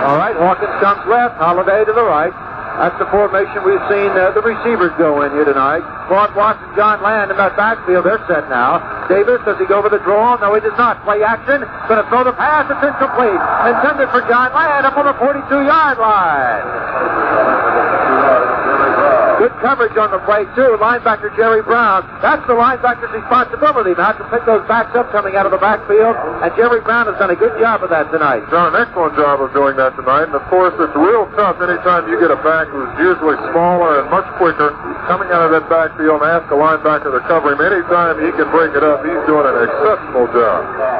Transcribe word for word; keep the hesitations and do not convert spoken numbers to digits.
All right, Hawkins comes left, Holiday to the right. That's the formation we've seen uh, the receivers go in here tonight. Claude Watson, John Land in that backfield. They're set now. Davis, does he go for the draw? No, he does not. Play action. Going to throw the pass. It's incomplete. Intended for John Land up on the forty-two-yard line. Good coverage on the play, too. Linebacker Jerry Brown. That's the linebacker's responsibility now to pick those backs up coming out of the backfield. And Jerry Brown has done a good job of that tonight. Done an excellent job of doing that tonight. And, of course, it's real tough anytime you get a back who's usually smaller and much quicker coming out of that backfield and ask a linebacker to cover him. Anytime he can break it up, he's doing an exceptional job.